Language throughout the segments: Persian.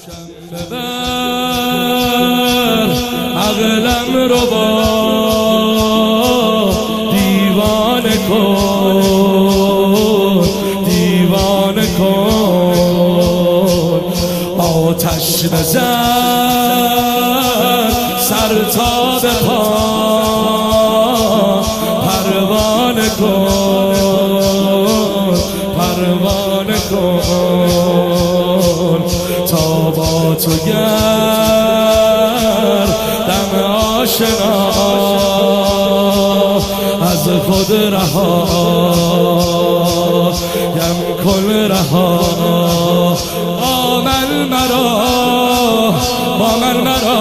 ببر عقلم رو با دیوانه کن، دیوانه کن. آتش بزن سر تا به پا، پروانه کن، پروانه کن. تا با تو گردم آشنا، از خود رها یم کن رها. آمن مرا با من مرا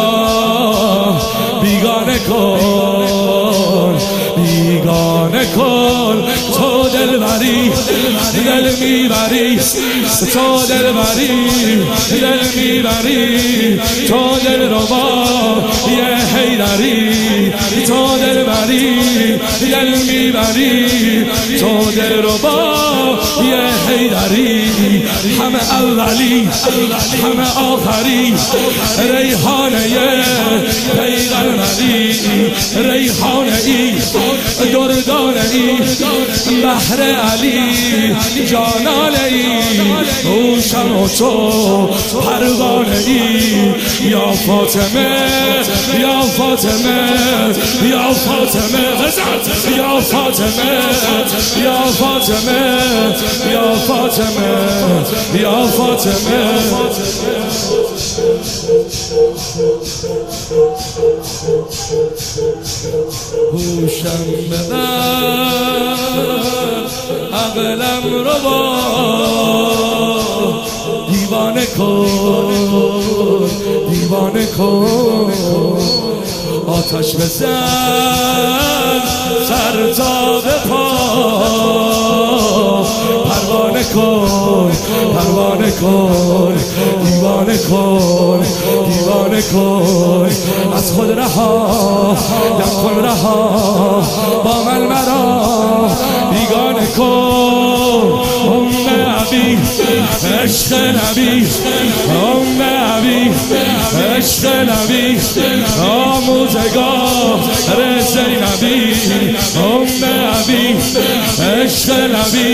بیگانه کن، بیگانه کن. تو دلبری دل میبری، تو دلبری دل میبری، تو دلربا یه حیدری، تو دلبری دل میبری، تو دلربا یه حیدری. همه اولی همه آخری، ریحانه پیغمبری، ریحانه ای دردانه ای، بحر علی جانانه ای، روشن و تو پروانه ای. یا فاطمه یا فاطمه یا فاطمه یا فاطمه یا فاطمه یا فاطمه یا فاطمه. هوشم ببر عقلم رو با دیوانه کن، دیوانه کن. آتش بزن سر تا به پا، پروانه کن، پروانه کن. دیوانه کن، دیوانه کن. از خود رها یم کن رها، با من مرا بیگانه کن. عبی عشق نبی، عبی عشق نبی، آموزگار زینبی. عبی عشق نبی،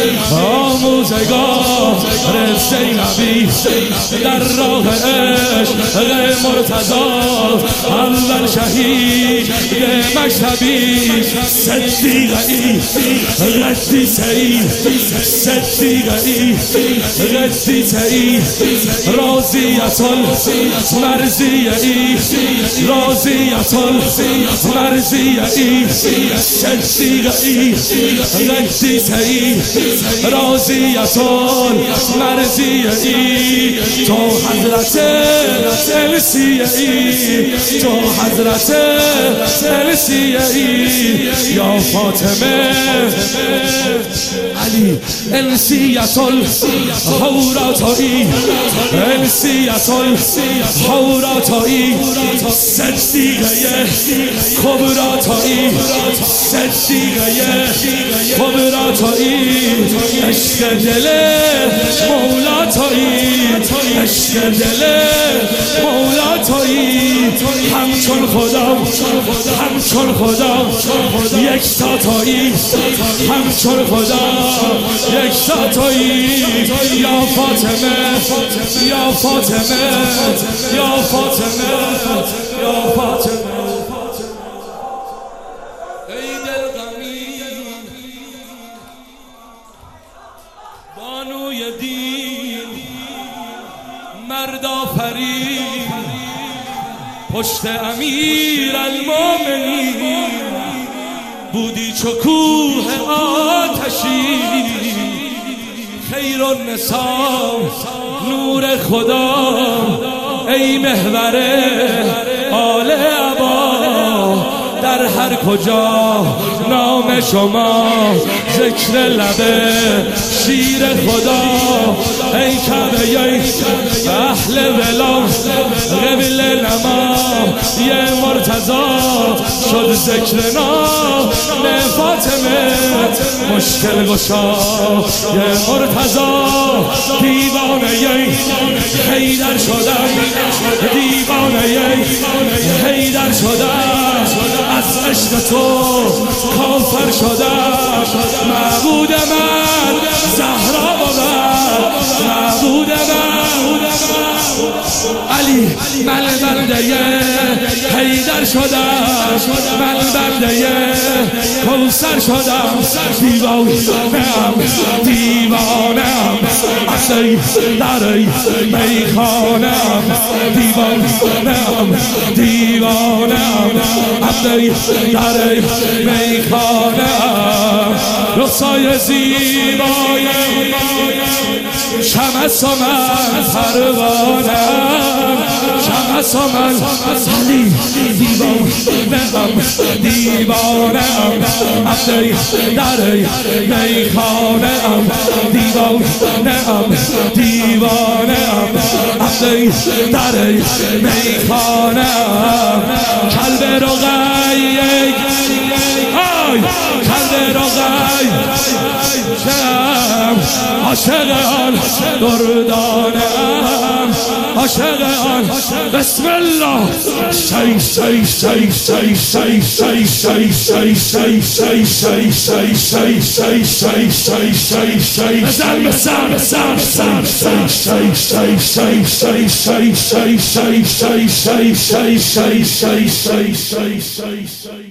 آموزگار زینبی. در راه عشق مرتضی اول شهید مشهبی، صدیقه ای قدیسه ای، صدیقه ای قدیسه ای، راضیة مرضیه ای، راضیة مرضیه ای، صدیقه ای قدیسه ای، راضیة مرضیه ای. تو حضرت السیه ای، تو حضرت السیه ای. یا فاطمه علی السیة الحوراتایی، السیة الحوراتایی، صدیقه کبراتایی، صدیقه کبراتایی. عشق دل مولاتایی، عشق دل مولاتایی. همچون خدا همچون خدا یک تاتایی، همچون خدا یک تاتایی. یا فاطمه یا فاطمه یا فاطمه یا فاطمه. ای دلغمی بانوی دین، مرد آفرین، پشت امیر المومنین. بودی چو کوه آتشی، خیر النساء نور خدا. ای محور آل عبا، در هر کجا نام شما ذکر لبه شیر خدا. ای کعبه اهل ولا قبل نما، یه مرتضی شد ذکرنا. فاطمه مشکل گشا، یه مرتضی دیوانه حیدر شدم دیوانه حیدر شدم از عشق تو کافر شدم معبود من زهرا بود معبود من علی من بنده حیدر شدم من بنده کوثر شدم دیوانم دیوانم عصی در میخانم دیوانم دیوانم عصی در میخانم رخسای زیبای شمس و من پروانم شمس و من علی دیوانم دیوانم عبدی در میخانم دیوانم دیوانم عبدی در میخانم قلب رقی قلب رقی عاشق آن دردانم عاشق آن بسم الله شی شی شی شی شی شی شی شی شی شی شی شی شی شی شی شی شی شی بزن بزن بزن بزن شی شی شی شی شی شی شی شی شی شی شی شی شی شی شی